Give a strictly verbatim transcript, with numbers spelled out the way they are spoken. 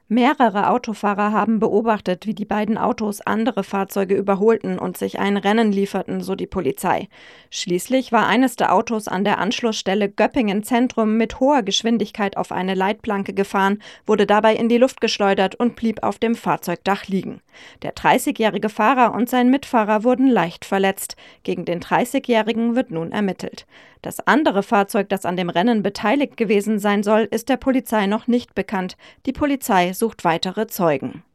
Mehrere Autofahrer haben beobachtet, wie die beiden Autos andere Fahrzeuge überholten und sich ein Rennen lieferten, so die Polizei. Schließlich war eines der Autos an der Anschlussstelle Göppingen Zentrum mit hoher Geschwindigkeit auf eine Leitplanke gefahren, wurde dabei in die Luft geschleudert und blieb auf dem Fahrzeugdach liegen. Der dreißigjährige Fahrer und sein Mitfahrer wurden leicht verletzt. Gegen den dreißigjährigen wird nun ermittelt. Das andere Fahrzeug, das an dem Rennen beteiligt gewesen sein soll, ist der Polizei noch nicht bekannt. Die Polizei sucht weitere Zeugen.